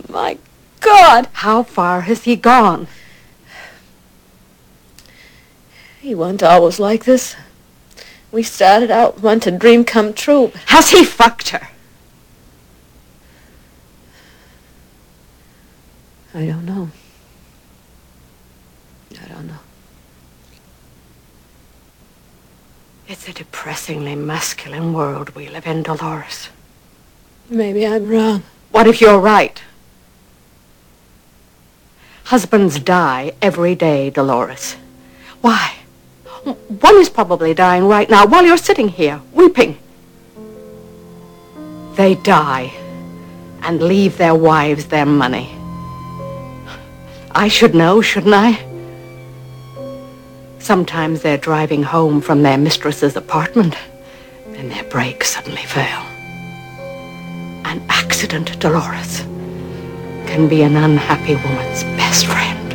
my God! How far has he gone? He wasn't always like this. We started out wanting a dream come true. Has he fucked her? I don't know. I don't know. It's a depressingly masculine world we live in, Dolores. Maybe I'm wrong. What if you're right? Husbands die every day, Dolores. Why? One is probably dying right now while you're sitting here, weeping. They die and leave their wives their money. I should know, shouldn't I? Sometimes they're driving home from their mistress's apartment and their brakes suddenly fail. An accident, Dolores, can be an unhappy woman's best friend.